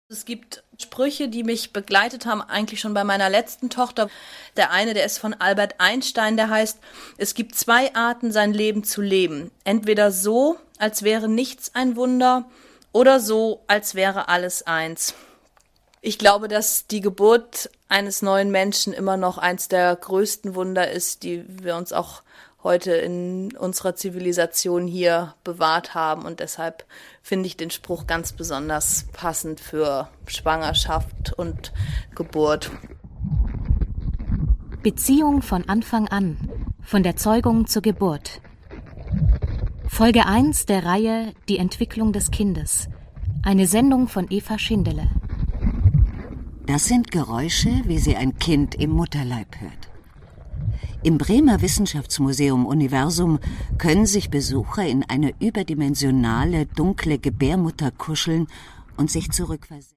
Es gibt Sprüche, die mich begleitet haben, eigentlich schon bei meiner letzten Tochter. Der eine, der ist von Albert Einstein, der heißt: Es gibt zwei Arten, sein Leben zu leben. Entweder so, als wäre nichts ein Wunder, oder so, als wäre alles eins. Ich glaube, dass die Geburt eines neuen Menschen immer noch eins der größten Wunder ist, die wir uns auch heute in unserer Zivilisation hier bewahrt haben. Und deshalb finde ich den Spruch ganz besonders passend für Schwangerschaft und Geburt. Beziehung von Anfang an, von der Zeugung zur Geburt. Folge 1 der Reihe Die Entwicklung des Kindes. Eine Sendung von Eva Schindele. Das sind Geräusche, wie sie ein Kind im Mutterleib hört. Im Bremer Wissenschaftsmuseum Universum können sich Besucher in eine überdimensionale, dunkle Gebärmutter kuscheln und sich zurückversetzen.